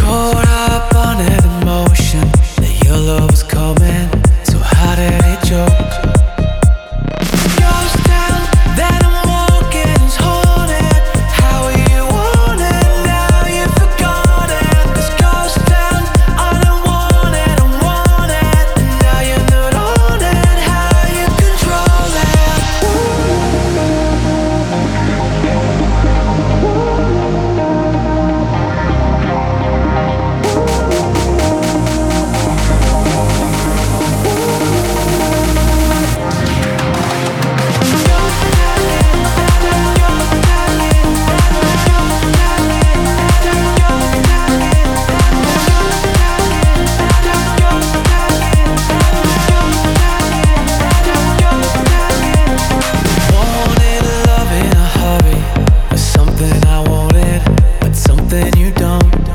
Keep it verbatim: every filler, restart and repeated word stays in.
Caught up on an emotion that your love was coming. So how did it joke? Goes down, then I'm walking, it's haunted. How are you on it? Now you've forgotten. This goes down, I don't want it, I want it. And now you're not on it, how you control it. Wanted love in a hurry, was something I wanted, but something you don't.